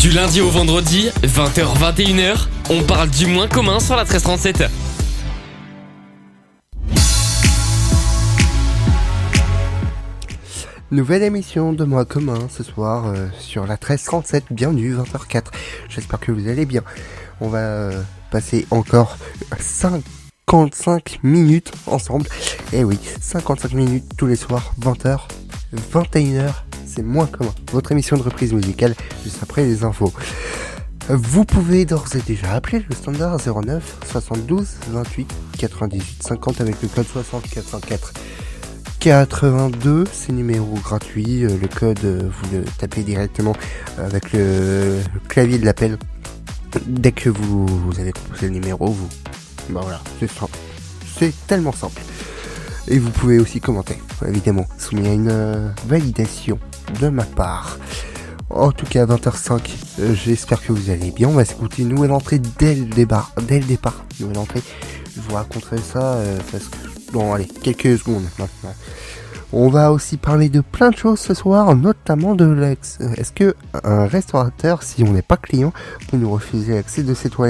Du lundi au vendredi, 20h-21h, on parle du moins commun sur la 1337. Nouvelle émission de Moins commun ce soir sur la 1337, bienvenue 20h04. J'espère que vous allez bien. On va passer encore 55 minutes ensemble. Et oui, 55 minutes tous les soirs, 20h, 21h, c'est Moins commun. Votre émission de reprise musicale juste après les infos. Vous pouvez d'ores et déjà appeler le standard 09 72 28 98 50 avec le code 60 404 82, c'est numéro gratuit, le code vous le tapez directement avec le clavier de l'appel. Dès que vous avez composé le numéro, voilà, c'est simple. C'est tellement simple. Et vous pouvez aussi commenter, évidemment, soumis à une validation de ma part. En tout cas, 20h05, j'espère que vous allez bien. On va s'écouter une nouvelle entrée dès le départ. Nouvelle entrée. Je vous raconterai ça parce que... Bon, allez, quelques secondes maintenant. On va aussi parler de plein de choses ce soir, notamment de l'accès. Est-ce que un restaurateur, si on n'est pas client, peut nous refuser l'accès de ses toilettes ?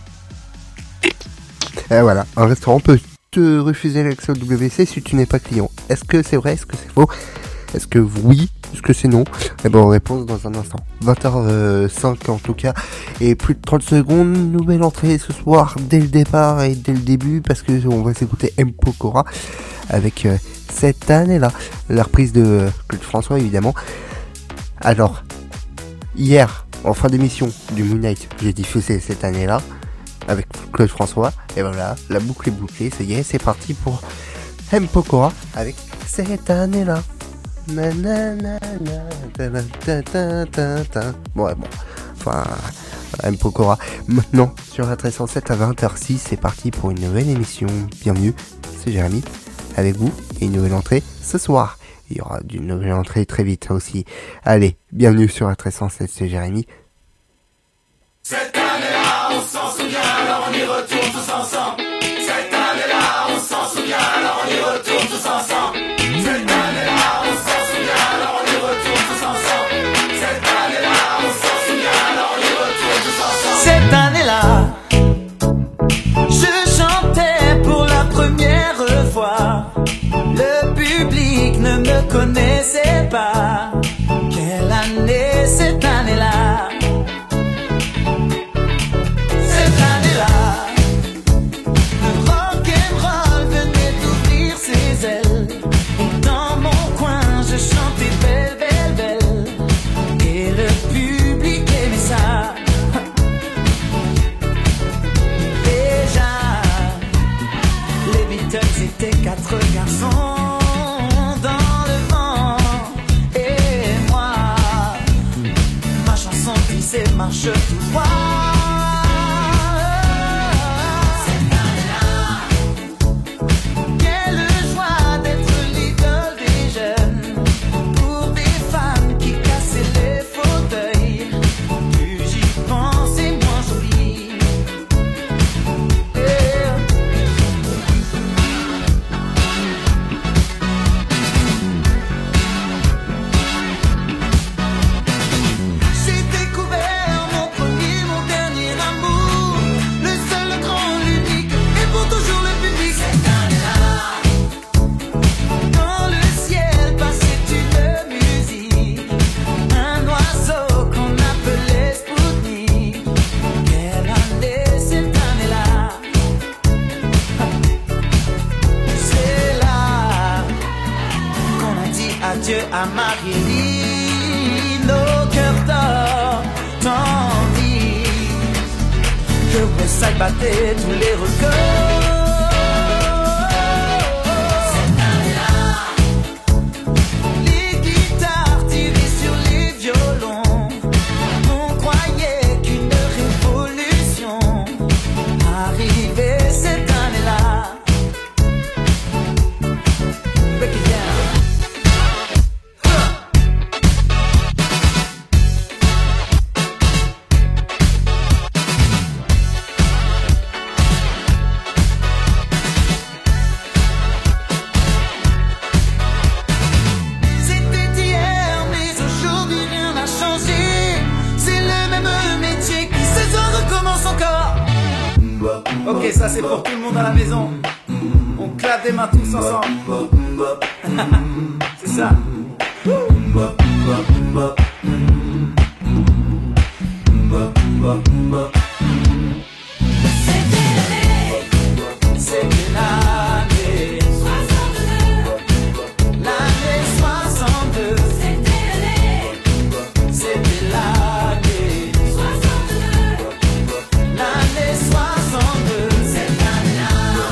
Et voilà, un restaurant peut te refuser l'accès au WC si tu n'es pas client. Est-ce que c'est vrai ? Est-ce que c'est faux ? Est-ce que oui ? Est-ce que c'est non ? Eh ben, réponse dans un instant. 20h05 en tout cas. Et plus de 30 secondes, nouvelle entrée ce soir dès le départ et dès le début parce que on va s'écouter M. Pokora avec cette année-là. La reprise de Claude François évidemment. Alors, hier, en fin d'émission du Moon Night, j'ai diffusé cette année-là avec Claude François. Et voilà, la boucle est bouclée. Ça y est, c'est parti pour M. Pokora avec cette année-là. Bon, enfin, M. Pokora. Maintenant, sur la 1307 à 20h06, c'est parti pour une nouvelle émission. Bienvenue, c'est Jérémy, avec vous, et une nouvelle entrée ce soir. Il y aura d'une nouvelle entrée très vite aussi. Allez, bienvenue sur la 1307, c'est Jérémy. Cette année-là, on s'en souvient, alors on y retourne tous ensemble. Cette année-là, on s'en souvient, alors on y retourne tous ensemble. Cette année-là, on s'en souvient, alors on y retourne tous ensemble. Cette année-là, on s'en souvient, alors on y retourne tous ensemble. Cette année-là, je chantais pour la première fois. Le public ne me connaissait pas. Quelle année, cette année-là. Quatre garçons dans le vent et moi, ma chanson glissait marche tout droit. Cette année-là, quelle joie d'être l'idole des jeunes pour des femmes qui cassaient les fauteuils. Plus j'y pense et moins j'oublie. Adieu à Marie, nos cœurs d'or, tandis que Westside battait tous les records. Cette année-là, les guitares tirées sur les violons, on croyait qu'une révolution arrivait cette année-là. Break it down. Ok, ça c'est pour tout le monde à la maison. On claque des mains tous ensemble. C'est ça. C'était l'année 62. L'année 62. C'était l'année 62. L'année 62. Cette année-là.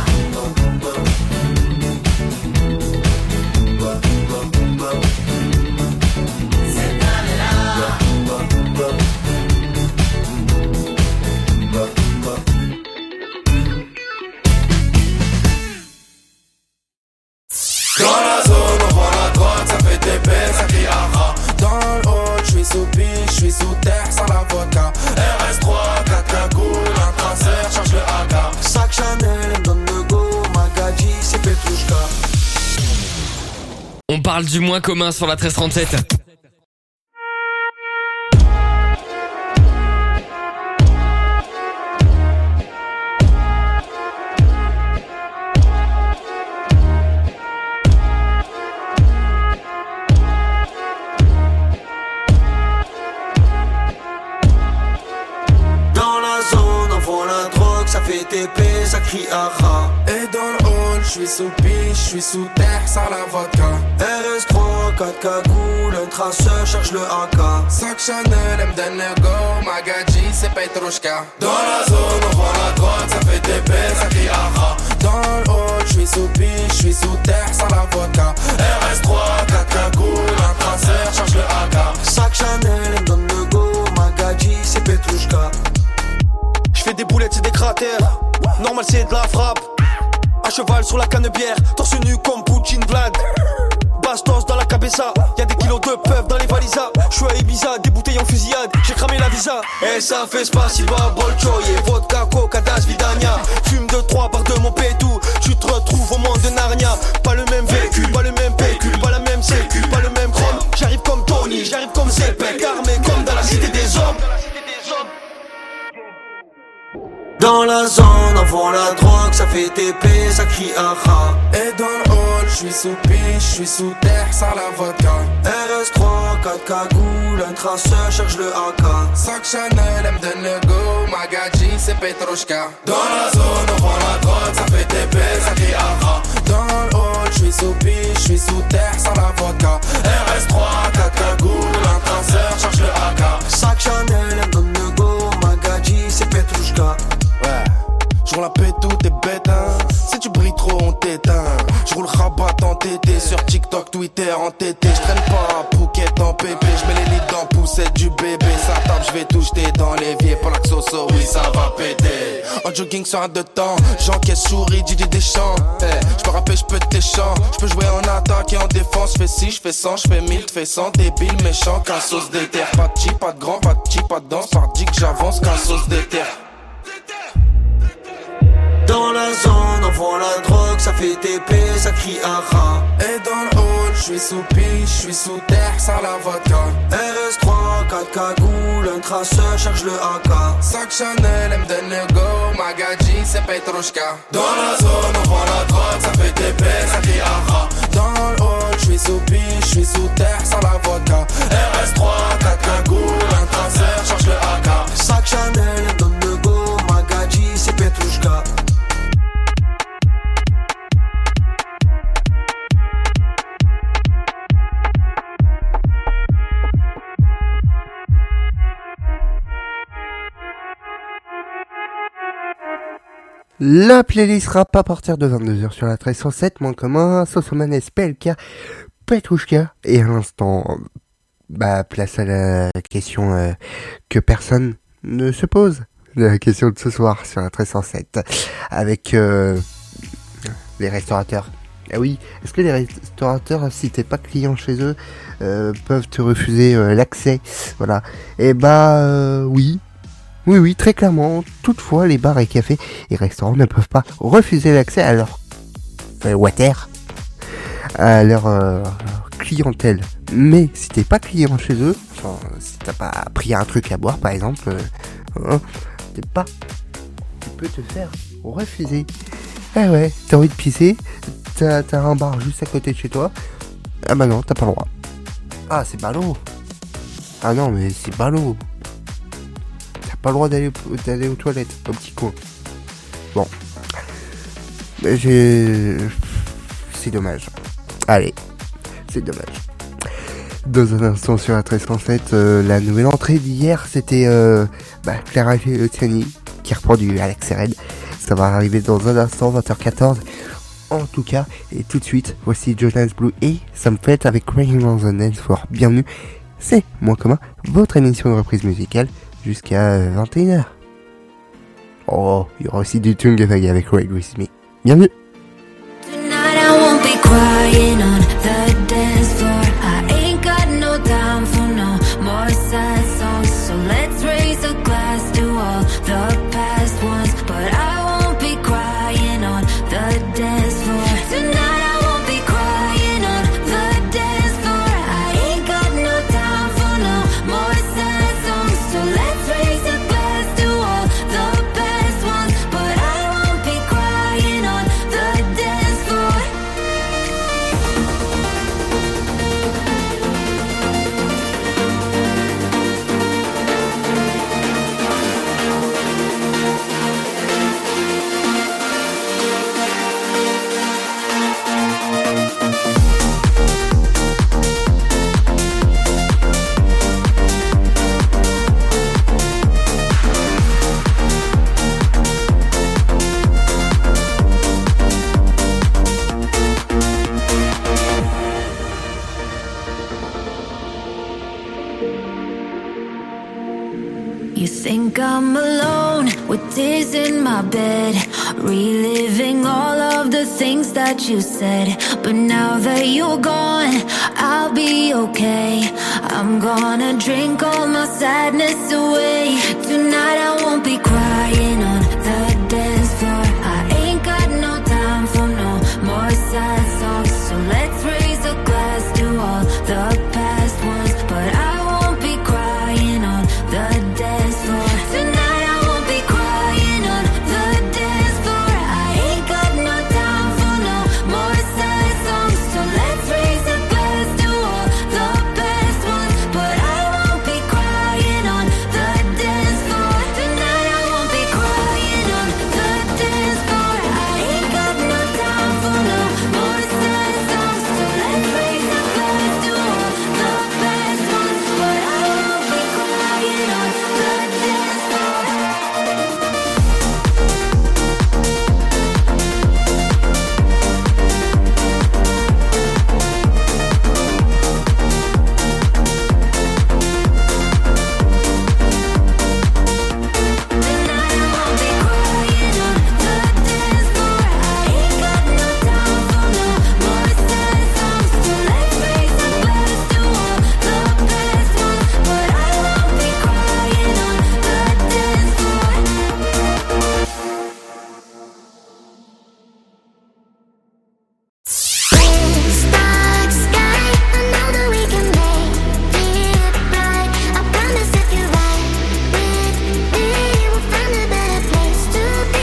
Cette année-là. Dans la zone, on vend la drogue, ça fait des bains, ça crie aha. Dans le hall, j'suis sous piche, j'suis sous terre, sans la vodka. RS3, 4 cagoules, un traceur, charge le AK. Sac Chanel, elle me donne le go, Magadji, c'est Petrouchka. On parle du moins commun sur la 1337. Dans la zone, on vend la drogue, ça fait TP, ça crie aha. Et dans le hall, j'suis sous piche, j'suis sous terre, sans la vodka. RS3, 4 cagoules, un traceur, charge le AK. Sac Chanel, elle me donne le go, Magadji, c'est Petrouchka. Dans la zone, on vend la drogue, ça fait des bains, ça crie aha. Dans le hall, j'suis sous piche, j'suis sous terre, sans la vodka. RS3, 4 cagoules, un traceur, charge le AK. Sac Chanel, elle me donne le go, Magadji, c'est Petrouchka. J'fais des boulettes, c'est des cratères. Normal, c'est de la frappe. À cheval sur la canne-bière, torse nu comme Poutine Vlad. Bastos dans la cabeza, y'a des kilos de puff dans les valisas. J'suis à Ibiza, des bouteilles en fusillade, j'ai cramé la visa. Et ça fait spasiba, bolchoye, vodka, coca, das, vidania. Fume de 3 par 2 mon pétou, tu te retrouves au monde de Narnia. Pas le même véhicule, pas le même pécule, pas la même sécu, pas le même chrome. J'arrive comme Tony, j'arrive comme Zepek, armé comme dans la cité des hommes. Dans la zone, on vend la drogue, ça fait TP, ça crie aha. Et dans le hall, j'suis sous piche, j'suis sous terre, sans la vodka. RS3, 4 cagoules, un traceur, charge le AK. Sac Chanel, elle me donne le go, Magadji, c'est Petrouchka. Dans la zone, on vend la drogue, ça fait des bains, ça crie aha. Dans le hall, j'suis sous piche, j'suis sous terre, sans la vodka. RS3, 4 cagoules, un traceur, charge le AK. Sac Chanel, elle me donne le go, Magadji, c'est Petrouchka. Ouais, j'roule la pète, tout est bête, hein. Si tu brilles trop, on t'éteint. J'roule rabat en TT, sur TikTok, Twitter, en TT. J'traîne pas à Phuket en pépé, j'mets les lits dans poussette du bébé. Ça tape, j'vais tout jeter dans l'évier. Pour la xoxo, oui, ça va péter. En jogging sur un de temps, j'encaisse souris, Didier Deschamps. J'peux rapper, j'peux tes chants. J'peux jouer en attaque et en défense. J'fais 6, j'fais 100, j'fais 1000, t'fais 100. Débile, méchant, qu'un sauce d'éther. Pas de chi, pas de grand, pas de chi, pas de danse. Par dit que j'avance, qu'un sauce d'éther. Dans la zone, on vend la drogue, ça fait TP, ça crie aha. Et dans le hall, j'suis sous piche, j'suis sous terre, sans la vodka. RS3, 4 cagoules, un traceur, charge le AK. Sac Chanel, elle me donne le go, Magadji, c'est Petrouchka. Dans la zone, on vend la drogue, ça fait des bains, ça crie aha. Dans le hall, j'suis sous piche, j'suis sous terre, sans la vodka. RS3, 4 cagoules, un traceur, charge le AK. Sac Chanel, elle me donne le go, Magadji, c'est Petrouchka. La playlist rap à partir de 22h sur la 1307, moins commun, Sosomanes, PLK, Petrouchka. Et à l'instant, place à la question que personne ne se pose. La question de ce soir sur la 1307. Avec les restaurateurs. Ah oui, est-ce que les restaurateurs, si t'es pas client chez eux, peuvent te refuser l'accès? Voilà. Et oui. Oui, très clairement. Toutefois, les bars et cafés et restaurants ne peuvent pas refuser l'accès à leur à leur clientèle. Mais si t'es pas client chez eux, enfin, si t'as pas pris un truc à boire par exemple, tu peux te faire refusé. Ah ouais, t'as envie de pisser, t'as un bar juste à côté de chez toi. Ah bah non, t'as pas le droit. Ah, c'est ballot. Ah non, mais c'est ballot. T'as pas le droit d'aller aux toilettes, au petit coin. Bon. C'est dommage. Allez, c'est dommage. Dans un instant sur la 1307, la nouvelle entrée d'hier, c'était Clara Luciani qui reprend du Alex Red. Ça va arriver dans un instant, 20h14. En tout cas, et tout de suite, voici Jonas Blue et Sam Fett avec Raining on the Dance Floor. Bienvenue, c'est Moins Commun, votre émission de reprise musicale jusqu'à 21h. Oh, il y aura aussi du Tungavag avec Ride With Me. Bienvenue. Tonight I won't be crying on the dance floor. I ain't got no time for no more sad songs. So let's raise a glass to all the past ones. But I won't be crying on the dance floor. Tonight I won't be crying on the dance floor. I ain't got no time for no more sad songs. So let's raise a glass to all the past ones. But I won't be crying on the dance floor. You think I'm alone with tears in my bed, reliving all of the things that you said. But now that you're gone, I'll be okay. I'm gonna drink all my sadness away. Tonight I won't be crying on the dance floor. I ain't got no time for no more sad songs. So let's raise a glass to all the past ones. But I won't be crying on the dance floor. Tonight I won't be crying on the dance floor. I ain't got no time for no more sad songs. So let's raise a glass to all the past ones. But I won't be crying on the dance floor. Tonight I won't be crying on the dance floor. I ain't got no time for no more sad songs. So let's raise a glass to all the past ones. But I won't be crying on the dance floor. Tonight I won't be crying on the dance floor. I ain't got no time for no more sad songs. So let's raise a glass to all the past ones. But I won't be crying on the dance floor. It's dark sky, I know that we can make it bright. I promise if you're right with me, we'll find a better place to be.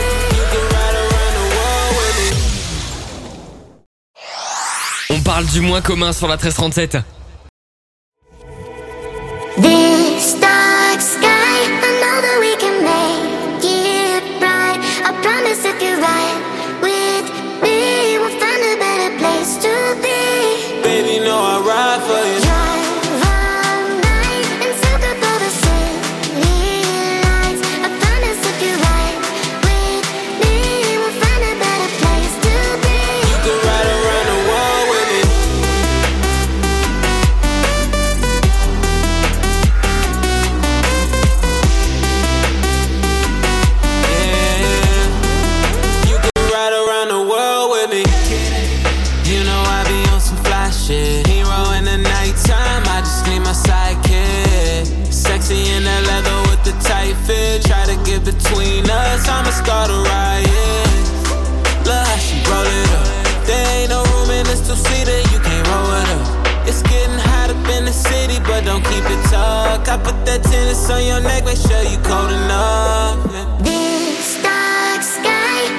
On parle du moins commun sur la 1337. This dark sky, I know that we can make it bright. I promise if you're right with me, we'll find a better place to be. Baby, know I ride for you. Drive all night and soak up all the city lights. I promise if you're right with me, we'll find a better place to be. You can ride around the world with me. Yeah. You can ride around the world with me. You know I be on some fly shit. Hero in the nighttime, I just need my sidekick. Sexy in that leather with the tight fit. Try to get between us, I'ma start a riot. Look how she roll it up. There ain't no room in this two-seater, you can't roll it up. It's getting hot up in the city, but don't keep it tucked. I put that tennis on your neck, make sure you cold enough. Yeah. This dark sky,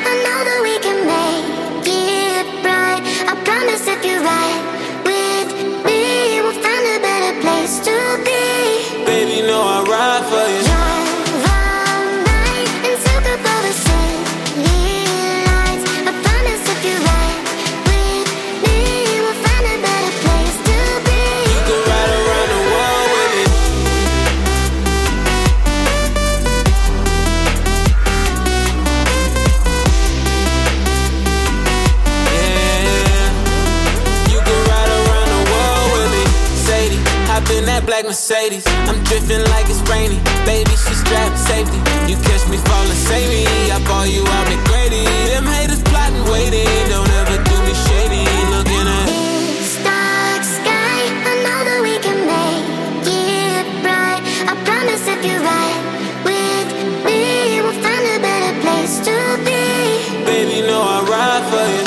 Mercedes. I'm drifting like it's rainy. Baby, she strapped safety. You catch me falling, save me. I ball you out McGrady. Them haters plotting, waiting. Don't ever do me shady. Looking at dark sky. I know that we can make it bright. I promise if you're right with me, we'll find a better place to be. Baby, know I ride for you.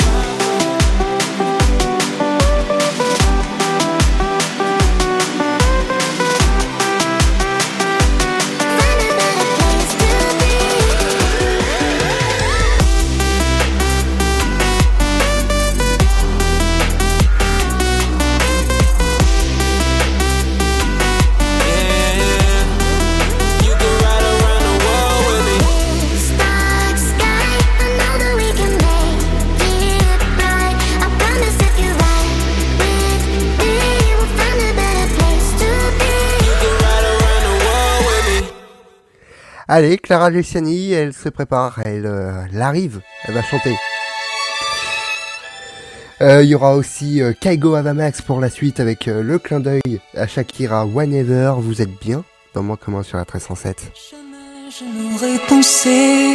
Allez, Clara Luciani, elle se prépare, elle arrive, elle va chanter. Il y aura aussi Kaigo Avamax pour la suite avec le clin d'œil à Shakira Whenever. Vous êtes bien dans Moins Commun sur la 1307. Je n'aurais pensé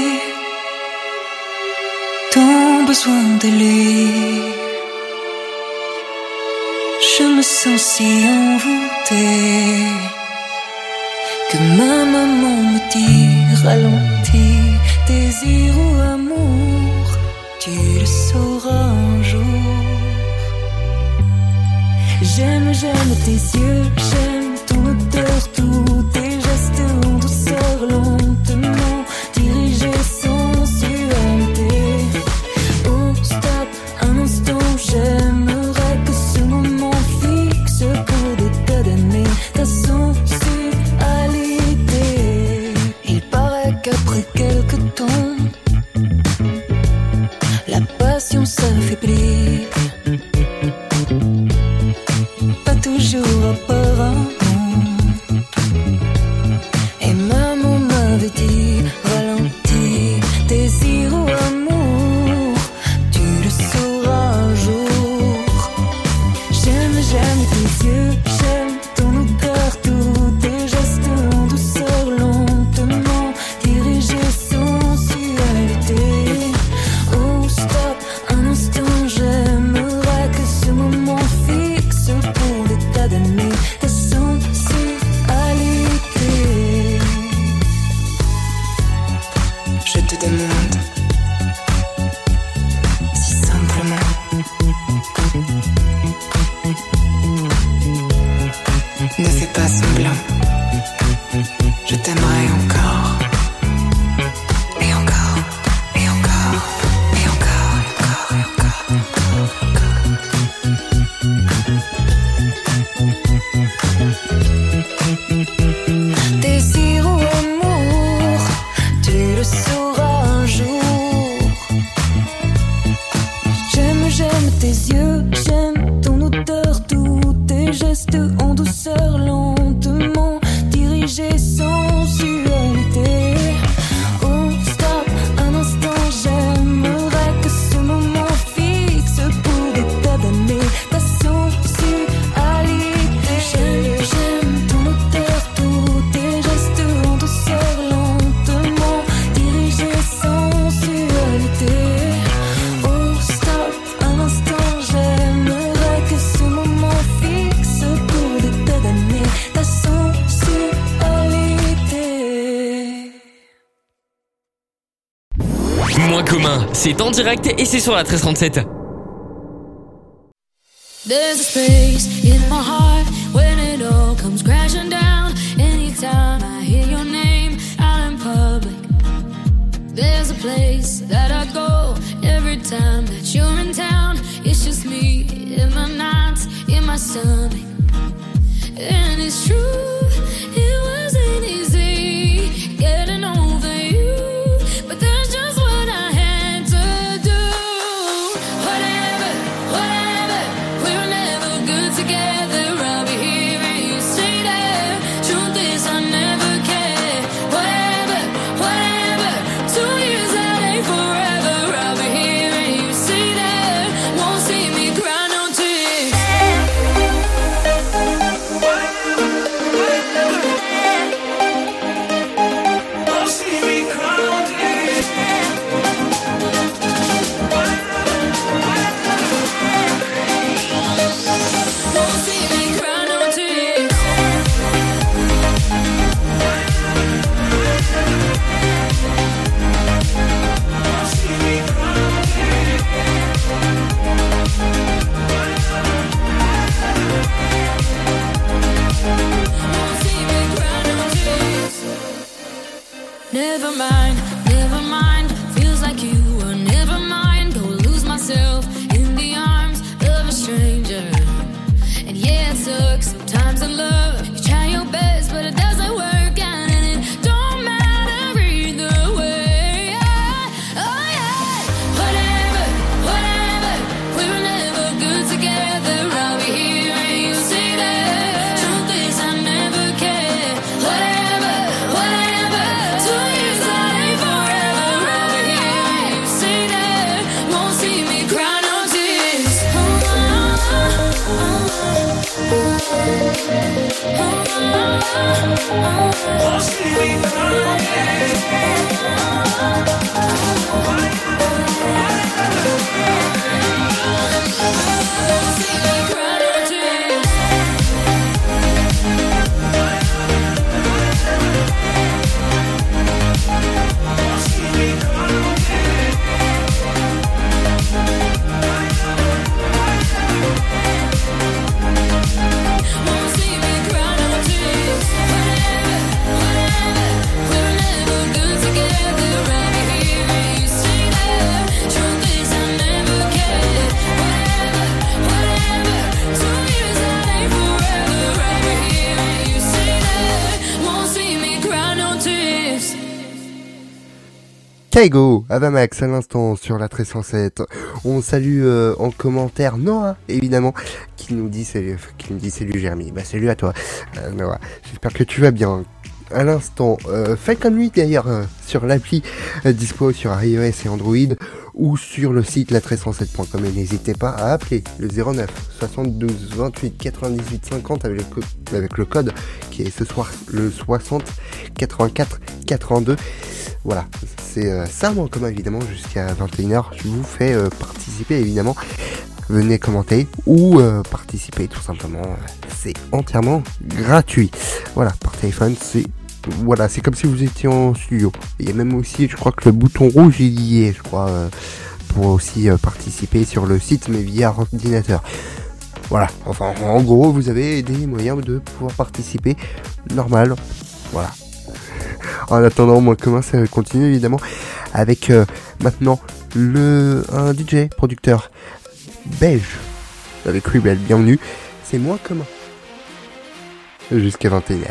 ton besoin de lui. Je me sens si envoûtée que ma maman me dit ralentis, désir ou amour, tu le sauras un jour. J'aime tes yeux, j'aime ton odeur, tous tes gestes en douceur, lentement dirigés sensualité. Oh stop, un instant, j'aimerais que ce moment fixe pour des tas d'années ta sensualité. Il paraît qu'après quelque temps, la passion s'affaiblit. Pas toujours apparemment. Et maman m'avait dit ralentis, désir ou amour, tu le sauras un jour. J'aime tes yeux, j'aime ton odeur, tous tes gestes en douceur, lentement dirigés sensualité. Oh stop, un instant, j'aimerais que ce moment fixe pour des tas d'années ta sensualité. Je te demande si simplement ne fais pas semblant. Je t'aimerai encore. Et encore. Et encore. Et encore. Et encore. Et encore. Désir ou amour, tu le sauras un jour. J'aime tes yeux, j'aime ton odeur, tous tes gestes en douceur, lentement dirigés sensualité. Oh stop, un instant, j'aimerais que ce moment fixe pour des tas d'années ta sensualité. J'aime ton odeur, tous tes gestes en douceur, lentement dirigés sensualité. Oh stop, un instant, j'aimerais que ce moment fixe pour des tas d'années ta sensualité. Moins Commun, c'est en direct et c'est sur la 1337. There's a space in my heart when it all comes crashing down. Anytime I hear your name out in public, there's a place that I go every time that you're in town. It's just me in my nights, in my stomach. And it's true, it wasn't easy getting over you, but that's just what I had to do. Whatever, whatever, we were never good together. I'll be here and you stay there. Never mind, feels like you were never mind. Go lose myself in the arms of a stranger. And yeah, it sucks sometimes in love. You try your best, but it doesn't work out, and it don't matter either way. Oh yeah, whatever, we were never good together. I'll be here and you say that. Truth is I never cared. Whatever, 2 years that ain't forever. I'll be here and you say that. Won't see me cry no tears. Won't see me Kaigo, Avamax à l'instant sur la 1307. On salue en commentaire Noah, évidemment, qui nous dit salut Jérémy. Bah salut à toi, Noah. J'espère que tu vas bien. À l'instant, faites comme lui d'ailleurs sur l'appli dispo sur iOS et Android ou sur le site la1307.com et n'hésitez pas à appeler le 09 72 28 98 50 avec le code qui est ce soir le 60 84 82. Voilà, c'est ça en commun évidemment jusqu'à 21h. Je vous fais participer évidemment. Venez commenter ou participer tout simplement. C'est entièrement gratuit. Voilà, par téléphone, c'est comme si vous étiez en studio. Il y a même aussi, je crois que le bouton rouge il y est, je crois, pour aussi participer sur le site, mais via ordinateur. Voilà, enfin en gros, vous avez des moyens de pouvoir participer normal. Voilà. En attendant, moi commence à continuer évidemment avec maintenant un DJ producteur belge avec Rebel, bienvenue, c'est moins commun. Jusqu'à 21h.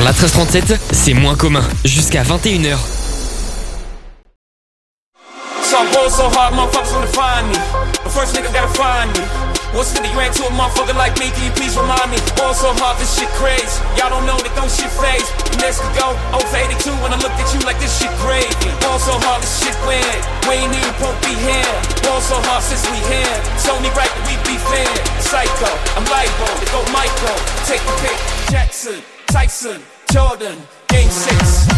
la 1337, c'est moins commun. Jusqu'à 21h. So I'm going so hard, motherfuckers wanna find me. But first nigga gotta find me. What's 50 grand to a motherfucker like me? Can you please remind me? Going so hard, this shit crazy. Y'all don't know that don't shit phase. The next could go 0 for 82 when I look at you like this shit crazy. Going so hard, this shit weird. We ain't even supposed to be here. Going so hard since we here. It's only right that we be fair. Psycho, I'm libo, to go Michael. Take the pick. Jackson, Tyson, Jordan, Game 6.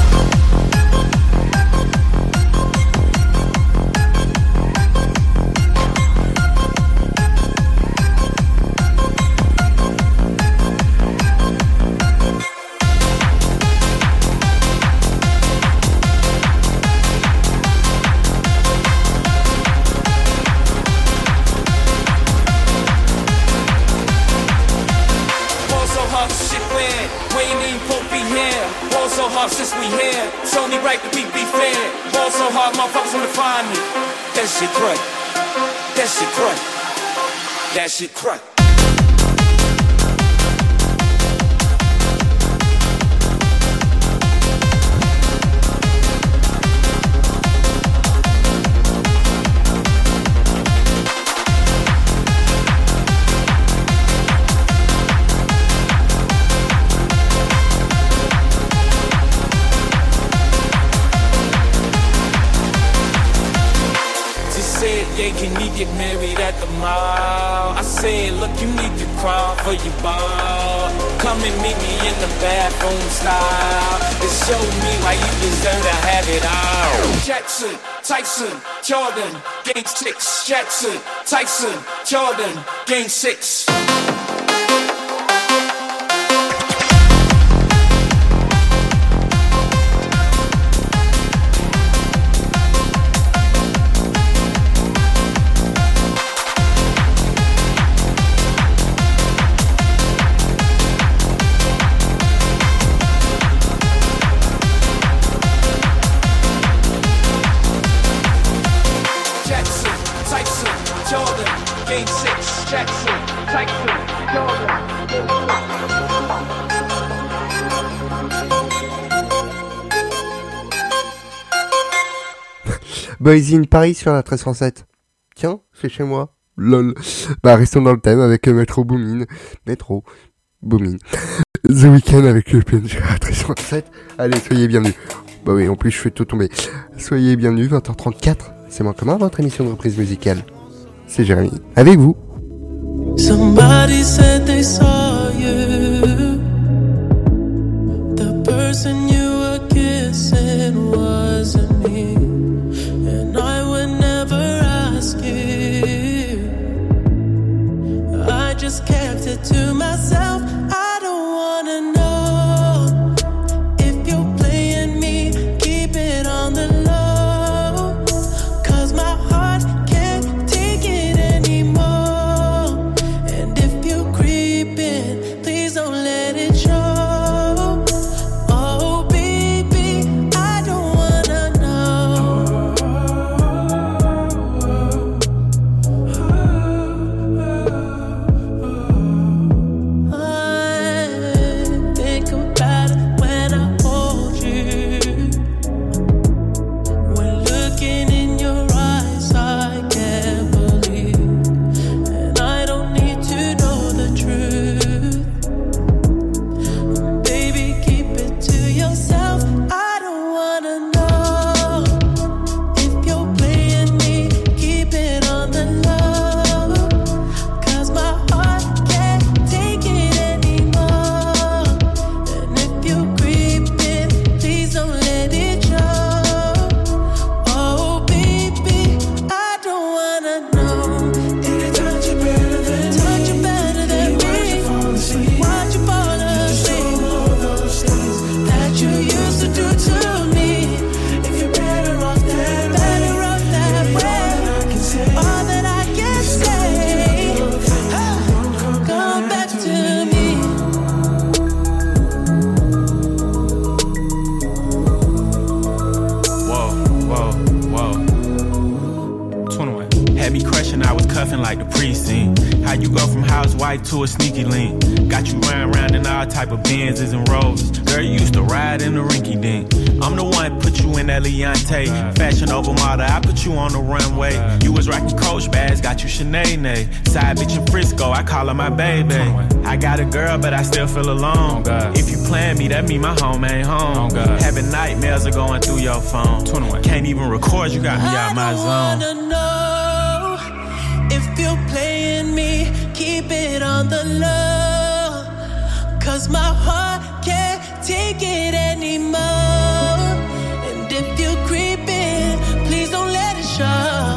Since we here, it's only right that we be fair. Ball so hard, motherfuckers wanna find me. That shit crack. That shit crack. That shit crack. Yeah, can we get married at the mall? I said, look, you need to crawl for your ball. Come and meet me in the bathroom style and show me why you deserve to have it all. Jackson, Tyson, Jordan, Game 6. Jackson, Tyson, Jordan, Game 6. Boys in Paris sur la 1307. Tiens, c'est chez moi. Lol. Bah, restons dans le thème avec Metro Boomin. Metro Boomin. The Weeknd avec le PNG à la 1307. Allez, soyez bienvenus. Bah oui, en plus, je fais tout tomber. Soyez bienvenus, 20h34. C'est moins commun, votre émission de reprise musicale. C'est Jérémy. Avec vous. Somebody said they saw you. The person you were kissing wasn't me. And I would never ask you. I just kept it to myself. I don't wanna know if you're playing me. Keep it on the low, 'cause my heart can't take it anymore. And if you creep in, please don't let it show. Oh baby, I don't wanna know. had me crushing, I was cuffing like the precinct. How you go from house white to a sneaky link? Got you riding around in all type of Benzes and Rolls. Girl, you used to ride in the rinky dink. I'm the one put you in that Leontay. Fashion over model, I put you on the runway. You was rocking Coach bags, got you Sinead. Side bitch in Frisco, I call her my baby. I got a girl, but I still feel alone. If you plan me, that mean my home ain't home. Having nightmares are going through your phone. Can't even record, you got me out my zone. I wanna know if you're playing me, keep it on the low. Cause my heart can't take it anymore. And if you're creeping, please don't let it show.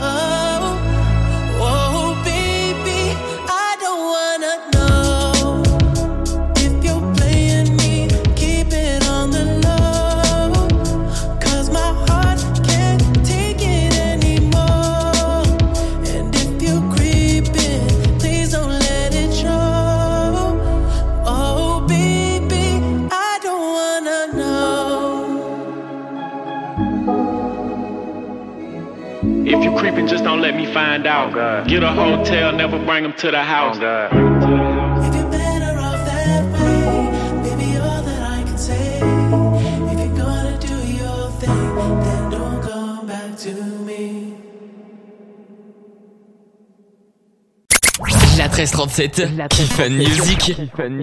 Oh baby, I don't wanna know if you're playing me, keep it on the low. Cause my heart can't take it anymore. And if you're creeping, please don't let it show. Oh baby, I don't wanna know. If you creeping, just don't let me find out. Get a hotel, never bring them to the house. If you're better off that way, baby, all that I can say. If you're gonna do your thing, then don't come back to me. La 1337, Kiffin Music.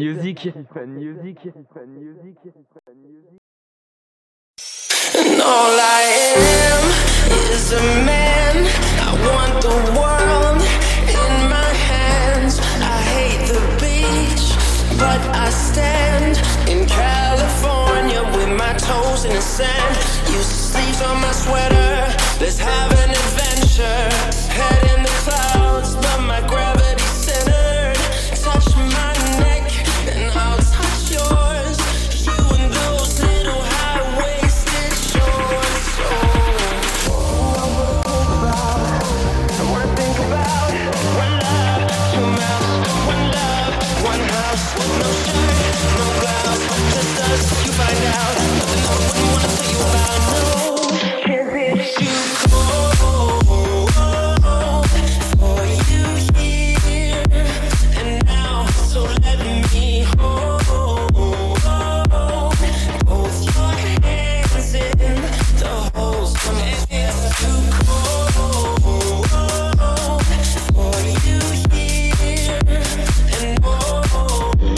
And all I am is a man. I want the world in my hands. I hate the beach, but I stand in California with my toes in the sand. Use the sleeves on my sweater. Let's have an adventure. Head in the clouds, but my gravity's centered. Touch my neck and I'll touch yours. You and those little high-waisted shorts. I wanna think about one love, two mouths, one love, one house, no shirt, no blouse, just us. You find out nothing I wouldn't wanna tell you about. No, can't be too cold for you here and now. So let me hold both your hands in the holes of my sweater. It's too cold for you here and both your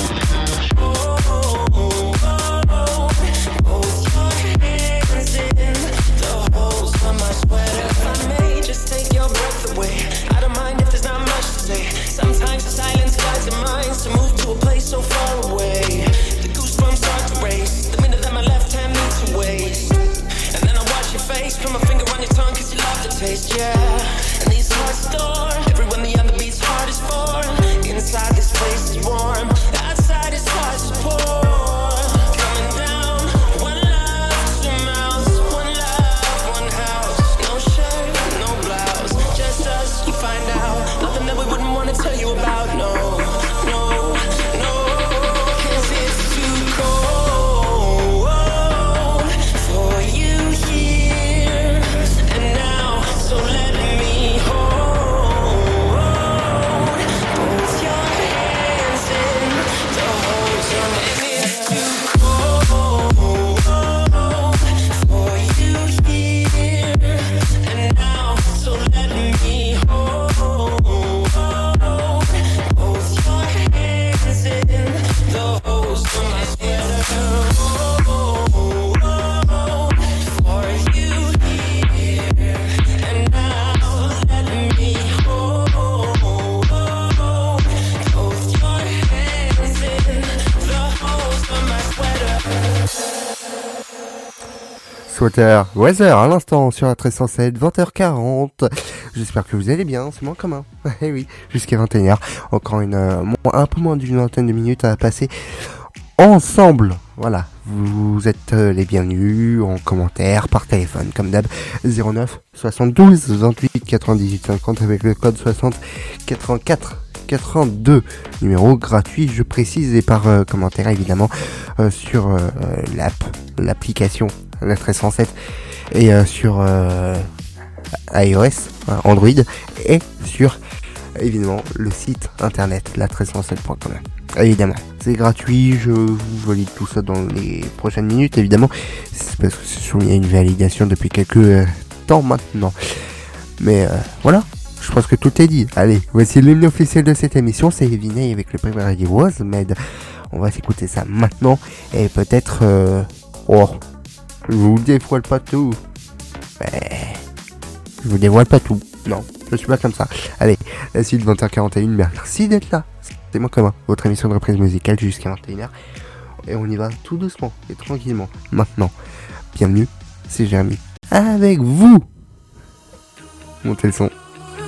hands in the holes of my sweater. If I may just take your breath away, I don't mind if there's not much to say. Sometimes the silence guides the minds to move to a place so far away. The goosebumps start to race the minute that my left hand meets your waist. And then I watch your face, put my finger on your tongue cause you love the taste, yeah. And these hearts adore everyone the other beat's heart is for. Inside this place is warm, outside it starts to pour. Coming down, one love, two mouths, one love, one house. No shirt, no blouse, just us, you find out. Nothing that we wouldn't want to tell you about, no, no, no. Cause it's too cold for you here and now. So let me hold both your hands in the holes of my sweater. It's too cold for you here and now. So let me hold both your hands in the holes of my sweater. For you here and now. Let me hold both your hands in the holes of my sweater. Sweater Weather à l'instant sur la 1307, 20h40. J'espère que vous allez bien, c'est moins commun. Eh oui, jusqu'à 21h. Encore un peu moins d'une vingtaine de minutes à passer ensemble. Voilà, vous êtes les bienvenus en commentaire, par téléphone, comme d'hab, 09 72 28 98 50 avec le code 60 84 82, numéro gratuit, je précise, et par commentaire évidemment sur l'application la 1307 et sur iOS, Android, et sur évidemment le site internet la1307.com. Évidemment, c'est gratuit, je vous valide tout ça dans les prochaines minutes, évidemment, c'est parce que c'est soumis à une validation depuis quelques temps maintenant. Mais voilà, je pense que tout est dit. Allez, voici l'hymne officiel de cette émission, c'est Vinay avec le Primary Was Made. On va s'écouter ça maintenant, et peut-être... je vous dévoile pas tout. Je vous dévoile pas tout. Non, je suis pas comme ça. Allez, la suite 20h41, merci d'être là. C'est moi commun, votre émission de reprise musicale jusqu'à 21h. Et on y va tout doucement et tranquillement. Maintenant, bienvenue, c'est Jérémy. Avec vous. Montez le son.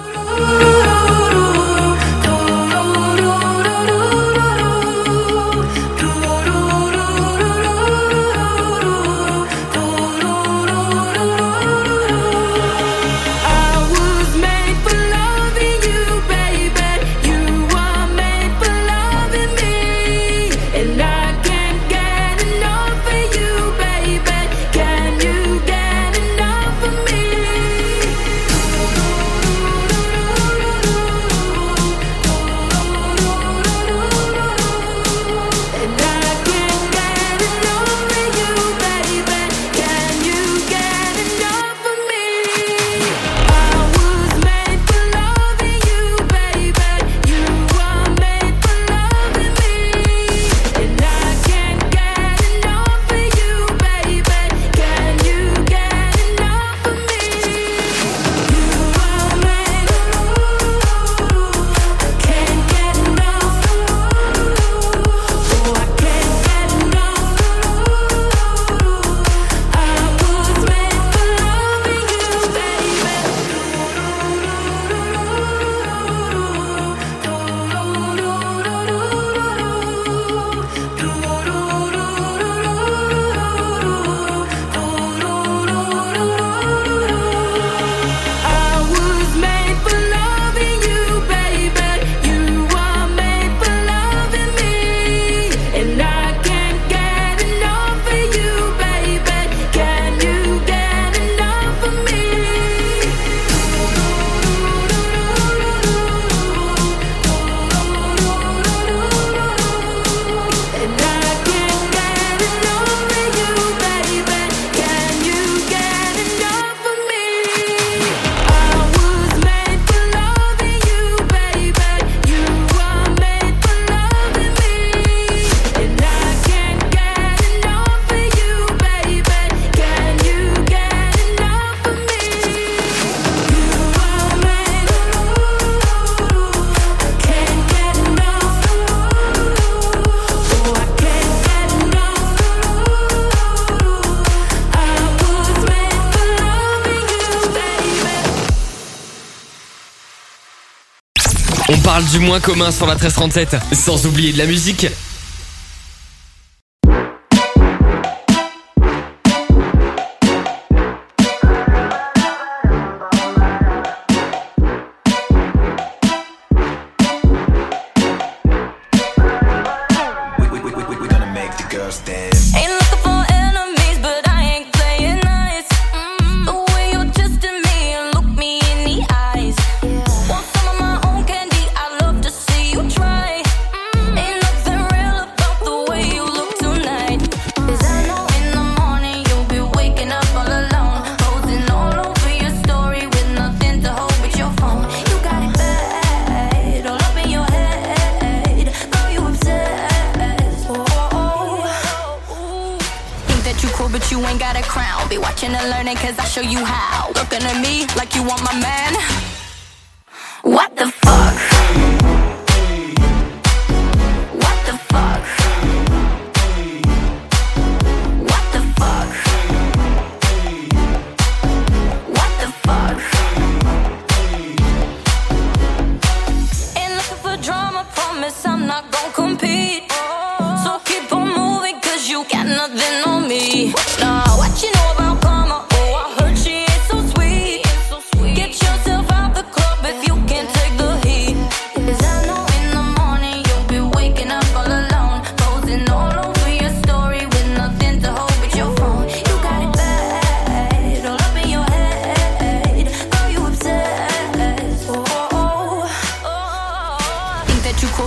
On parle du moins commun sur la 1337, sans oublier de la musique.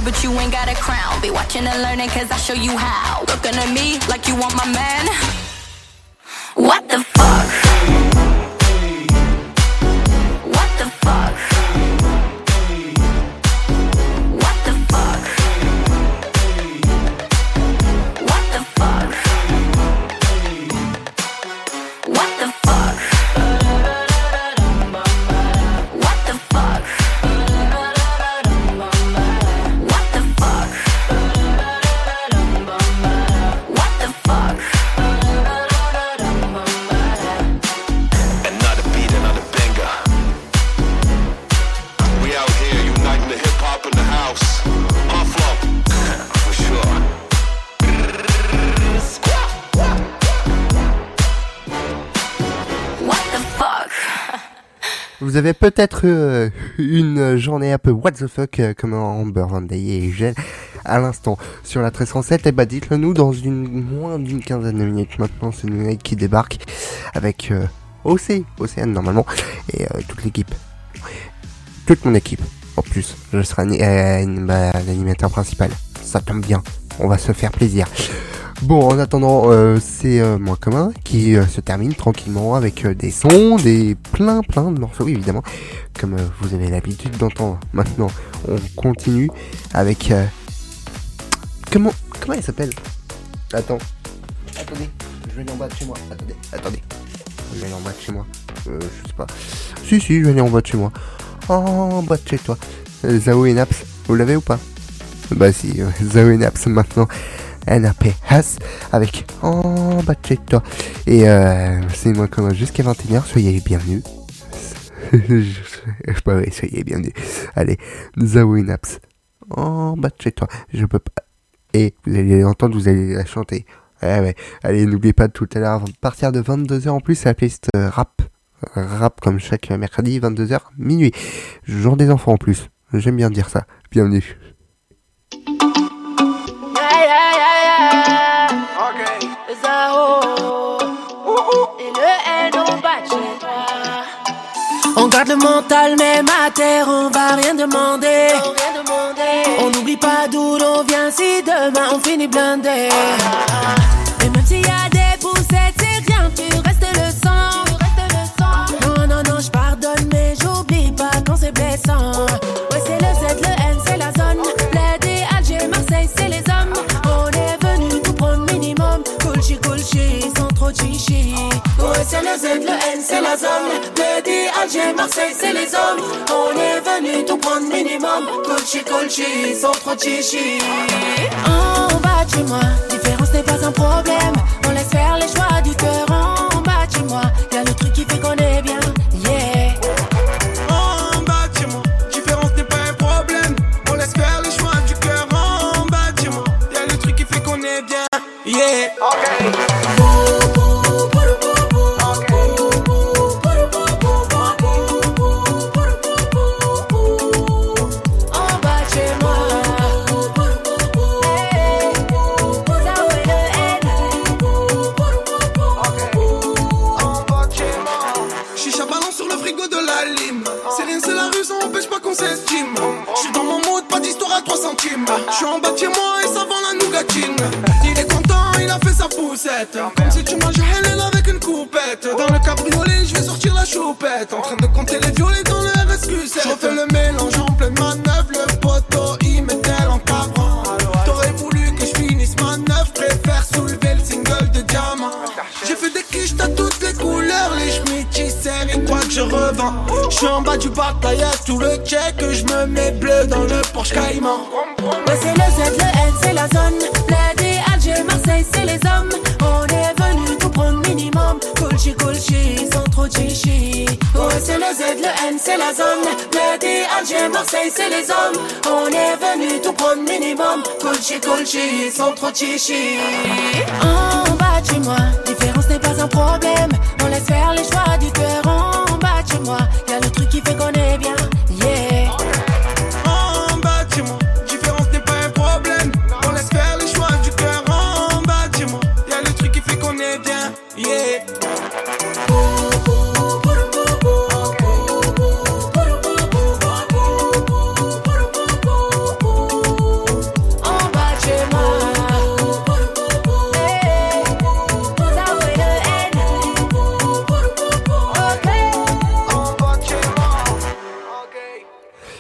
but you ain't got a crown. Be watching and learning cause I show you how. Looking at me like you want my man. What the fuck? What the fuck? What the fuck? What the fuck? What the fuck? What the fuck? What the fuck? What the fuck? Another beat, another banger. We out here uniting the hip hop in the house. On flow, for sure. What the fuck? Vous avez peut-être une journée un peu what the fuck comme Amber Van Day et Gel à l'instant sur la 1307. Et bah dites-le nous dans moins d'une quinzaine de minutes. Maintenant c'est une mec qui débarque avec Océane normalement et toute l'équipe, toute mon équipe. En plus je serai l'animateur principal. Ça tombe bien, on va se faire plaisir. Bon, en attendant, c'est Moins Commun qui se termine tranquillement avec des sons, des plein de morceaux évidemment, comme vous avez l'habitude d'entendre. Maintenant, on continue avec comment elle s'appelle? Attendez, je vais aller en bas de chez moi. Attendez, je vais aller en bas de chez moi. Je sais pas. Si, je vais aller en bas de chez moi. En bas de chez toi. Zao et Naps, vous l'avez ou pas? Bah si, Zao et Naps maintenant. NAPS avec En bas de chez toi. Et c'est Moins Commun jusqu'à 21h. Soyez les bienvenus. Bah ouais, soyez les bienvenus. Allez, Zao et Naps. En bas de chez toi. Je peux pas. Et vous allez l'entendre, vous allez la chanter. Ouais. Allez, n'oubliez pas tout à l'heure, à partir de 22h en plus, c'est la playlist rap comme chaque mercredi, 22h, minuit. Jour des enfants en plus. J'aime bien dire ça. Bienvenue. Ok. Zao. Et le N, on bat chez toi. On garde le mental, même à terre, on va rien demander. On n'oublie pas d'où l'on vient, si demain on finit blindé. Et même s'il y a des poussettes, c'est rien, tu restes le sang. Non, je pardonne, mais j'oublie pas quand c'est blessant. Ouais, c'est le Z, le N, c'est la zone. Bled, Alger, Marseille, c'est les hommes. On est venu tout prendre minimum. Kulchi, sans trop de chichi. Ouais, c'est le Z, le N, c'est la zone. Bled, Alger, Marseille, c'est les hommes. On est venu tout prendre minimum. Kulchi, sans trop de chichi. En bas de chez moi, différence n'est pas un problème. On laisse faire les choix du cœur. En bas de chez moi, y'a le truc qui fait qu'on est bien. Yeah. En bas de chez moi, différence n'est pas un problème. On laisse faire les choix du cœur. En bas de chez moi, y'a le truc qui fait qu'on est bien. Yeah. Ok. J'suis dans mon mood, pas d'histoire à 3 centimes. J'suis en bas de chez moi et ça vend la nougatine. Il est content, il a fait sa poussette. Comme si tu manges Hélène avec une coupette. Dans le cabriolet, j'vais sortir la choupette. En train de compter les violets dans le RSQ7. J'refais le mélange en pleine manœuvre. Le poteau, il met-elle en cabrant. T'aurais voulu que j'finisse ma neuf. Préfère soulever le single de diamant. J'ai fait des quiches, t'as toutes les couleurs. Les schmitts, serrent et quoi que je revends. J'suis en bas du bataille, tout le check. Je me mets bleu dans le Porsche Cayman. Ouais, c'est le Z, le N, c'est la zone. Bled, Alger, Marseille, c'est les hommes. On est venu tout prendre minimum. Kulchi, sans trop de chichi. Ouais, c'est le Z, le N, c'est la zone. Bled, Alger, Marseille, c'est les hommes. On est venu tout prendre minimum. Kulchi, sans trop de chichi. En bas de chez moi, différence n'est pas un problème. On laisse faire les choix du cœur. En bas de chez moi, y'a le truc qui fait qu'on est bien. Yeah. En bas de chez moi, différence n'est pas un problème. On laisse faire les choix du cœur. En bas de chez moi, y'a le truc qui fait qu'on est bien. Yeah.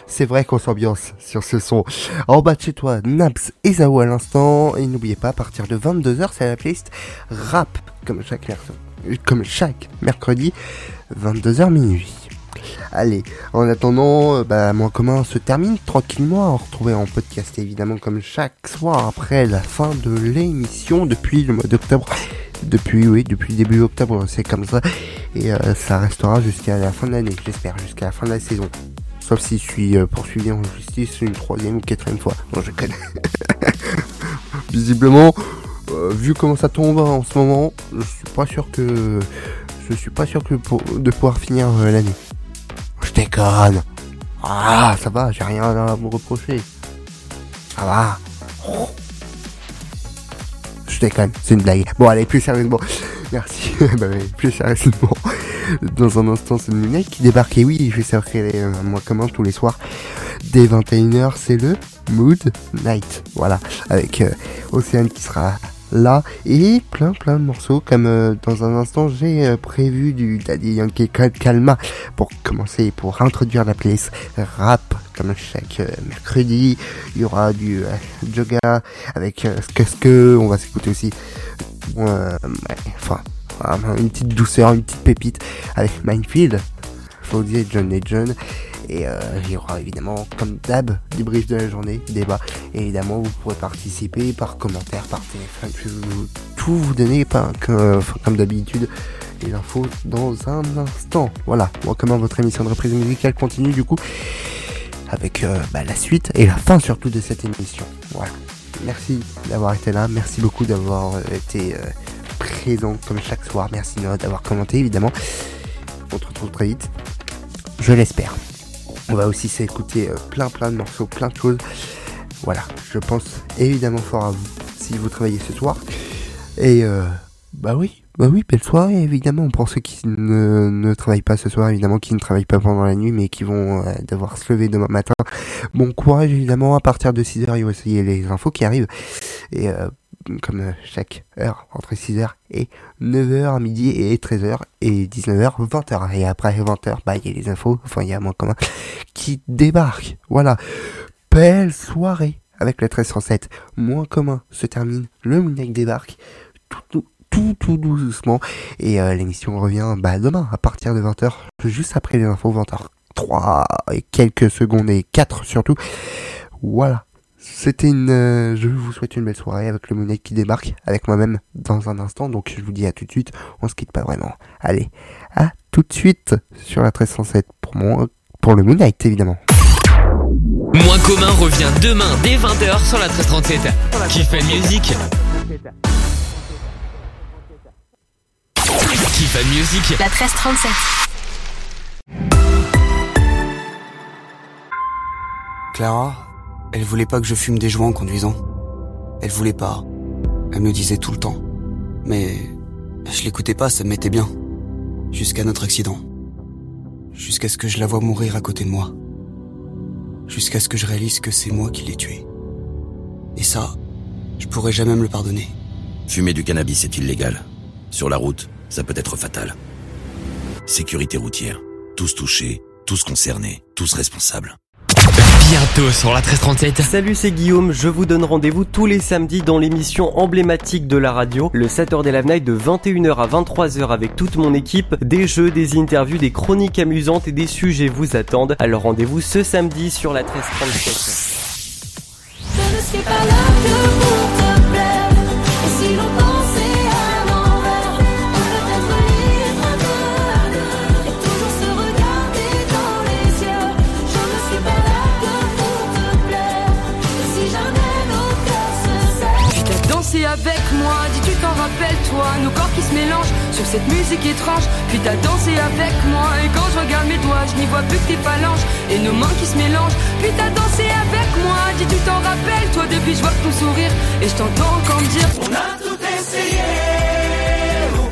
C'est vrai qu'on s'ambiance sur ce son. En bas de chez toi, Naps et Zao à l'instant. Et n'oubliez pas, à partir de 22h, c'est la playlist rap, comme chaque mercredi, 22h minuit. Allez, en attendant, Moins Commun se termine tranquillement, à retrouver en podcast évidemment comme chaque soir après la fin de l'émission depuis le mois d'octobre. Depuis début octobre, c'est comme ça. Et ça restera jusqu'à la fin de l'année, j'espère, jusqu'à la fin de la saison. Sauf si je suis poursuivi en justice une 3e ou 4e fois. Non, je connais. Visiblement, vu comment ça tombe en ce moment, je suis pas sûr que de pouvoir finir l'année. Je déconne. Ah, ça va, j'ai rien à me reprocher. Ça va. Je déconne, c'est une blague. Bon, allez, plus sérieusement. Merci. Plus sérieusement. Dans un instant, c'est le Moonlight qui débarque. Et oui, je vais servir Moins Commun tous les soirs. Dès 21h, c'est le Mood Night. Voilà. Avec Océane qui sera là. Et plein de morceaux. Comme dans un instant, j'ai prévu du Daddy Yankee Calma. Pour commencer, pour introduire la playlist rap. Comme chaque mercredi, il y aura du Joga avec Skuske. On va s'écouter aussi une petite douceur, une petite pépite avec Minefield, Fauzi et John Legend. Et il y aura évidemment, comme d'hab, du brief de la journée, débat. Et évidemment, vous pourrez participer par commentaire, par téléphone. Je vais tout vous donner, comme d'habitude, les infos dans un instant. Voilà, Moins Commun, votre émission de reprise musicale continue du coup. Avec la suite et la fin surtout de cette émission. Voilà. Merci d'avoir été là. Merci beaucoup d'avoir été présent comme chaque soir. Merci Noah d'avoir commenté évidemment. On se retrouve très vite. Je l'espère. On va aussi s'écouter plein de morceaux, plein de choses. Voilà. Je pense évidemment fort à vous si vous travaillez ce soir. Et oui, belle soirée, évidemment, pour ceux qui ne travaillent pas ce soir, évidemment, qui ne travaillent pas pendant la nuit, mais qui vont devoir se lever demain matin. Bon courage, évidemment, à partir de 6h, il va essayer les infos qui arrivent. Et comme chaque heure, entre 6h et 9h, à midi, et 13h, et 19h, 20h. Et après 20h, il y a les infos, il y a Moins Commun qui débarque. Voilà. Belle soirée avec le 1307. Moins Commun se termine, le Moonlight débarque. Tout doucement. Et l'émission revient demain à partir de 20h, juste après les infos, 20h3 et quelques secondes et 4 surtout. Voilà. C'était je vous souhaite une belle soirée avec le Moonlight qui débarque, avec moi-même dans un instant. Donc je vous dis à tout de suite, on se quitte pas vraiment. Allez, à tout de suite sur la 1307 pour le Moonlight évidemment. Moins Commun revient demain dès 20h sur la 1337. Qui fait musique. Kiff Music. La 1337. Clara, elle voulait pas que je fume des joints en conduisant. Elle voulait pas. Elle me le disait tout le temps. Mais je l'écoutais pas, ça me mettait bien. Jusqu'à notre accident. Jusqu'à ce que je la voie mourir à côté de moi. Jusqu'à ce que je réalise que c'est moi qui l'ai tuée. Et ça, je pourrais jamais me le pardonner. Fumer du cannabis est illégal. Sur la route, ça peut être fatal. Sécurité routière. Tous touchés, tous concernés, tous responsables. Bientôt sur la 1337. Salut, c'est Guillaume, je vous donne rendez-vous tous les samedis dans l'émission emblématique de la radio, le Saturday Live Night de 21h à 23h avec toute mon équipe. Des jeux, des interviews, des chroniques amusantes et des sujets vous attendent. Alors rendez-vous ce samedi sur la 1337. Je ne suis pas là que pour te plaire. Et si l'on pensait à l'envers, on peut être libre à deux, et toujours se regarder dans les yeux. Je ne suis pas là que pour te plaire. Et si jamais nos cœurs se serrent. Tu t'as dansé avec moi, dis tu t'en rappelles toi. Nos corps qui se mélangent sur cette musique étrange. Puis t'as dansé avec moi, et quand je regarde mes doigts, je n'y vois plus que tes phalanges et nos mains qui se mélangent. Puis t'as dansé avec moi, dis tu t'en rappelles toi. Depuis je vois ton sourire et je t'entends encore me dire On a tout essayé, ou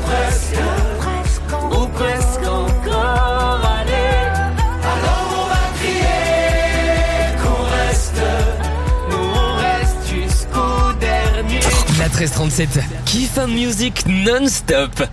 presque encore, allez. Alors on va crier qu'on reste, nous on reste jusqu'au dernier. La 1337, Kiff Music non-stop.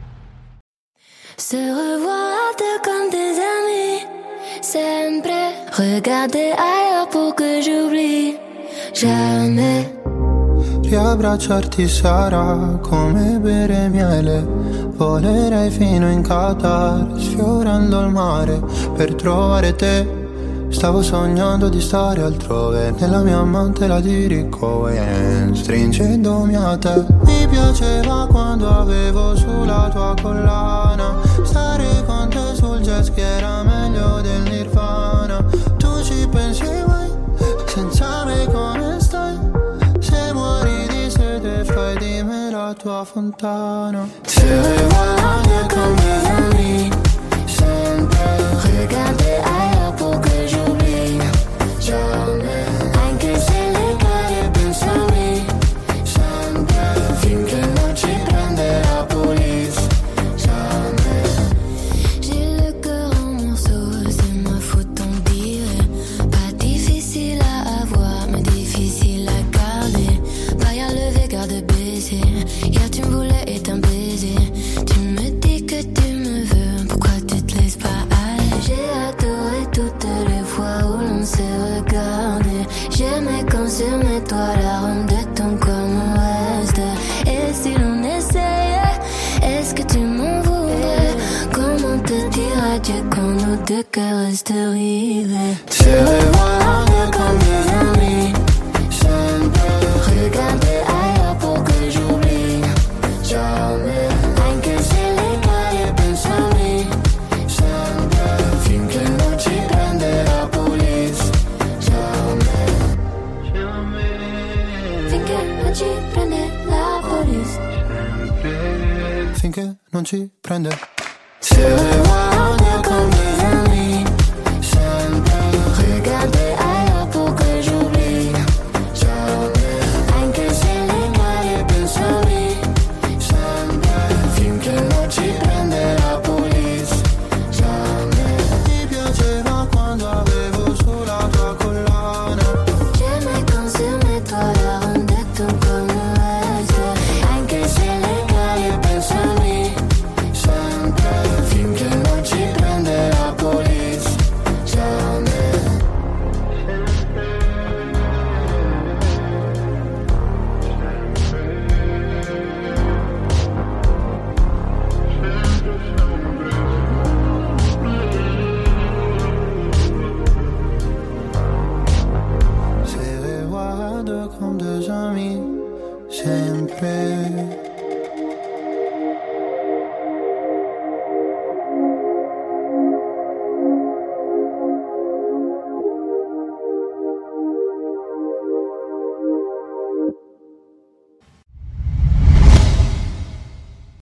Se revoir comme des amis, sempre regarder ailleurs pour que j'oublie jamais. Riabbracciarti sarà come bere miele, volerei fino in Qatar, sfiorando il mare per trovare te. Stavo sognando di stare altrove, nella mia mantela di Ricohen, stringendomi a te. Mi piaceva quando avevo sulla tua collana, stare con te sul jet ski era meglio del Nirvana. Tu ci pensi mai, senza me come stai? Se muori di sete fai di me la tua fontana. Tu veux voir comme mes amis, sempre regarder ailleurs pour que j'oublie jamais. Anche se le cade penso a me, sempre finché non ci prende la police, jamais. J'ai le cœur en morceaux, c'est ma faute d'en dire. Pas difficile à avoir, mais difficile à garder. Paille à lever, garde baiser. Hier tu me voulais et un baiser. Tu me dis que tu me veux, pourquoi tu te laisses pas aller? J'ai adoré toutes les fois où l'on s'est regardé. J'aimais quand sur mes toits l'arôme de ton corps me reste. Et si l'on essayait, est-ce que tu m'en voudrais? Comment te dire adieu quand nos deux cœurs restent rivés? Tu veux voir comme mes amis, sempre regarder ailleurs pour que j'oublie jamais. Anche se le cade penso a me, sempre finché non ci prende la police, jamais. Finché non ci prende la police, Finché non ci prende. tu veux voir comme mes amis, sempre regarder ailleurs pour que j'oublie jamais. Anche se le cade penso a me, sempre finché non ci prende la police, jamais. Mi piaceva quando avevo sulla tua collana. J'aimais quand sur mes toits l'arôme de ton corps me reste. Anche se le cade penso a me, sempre finché non ci prende la police, jamais. Se le guardo comme deux amis, sempre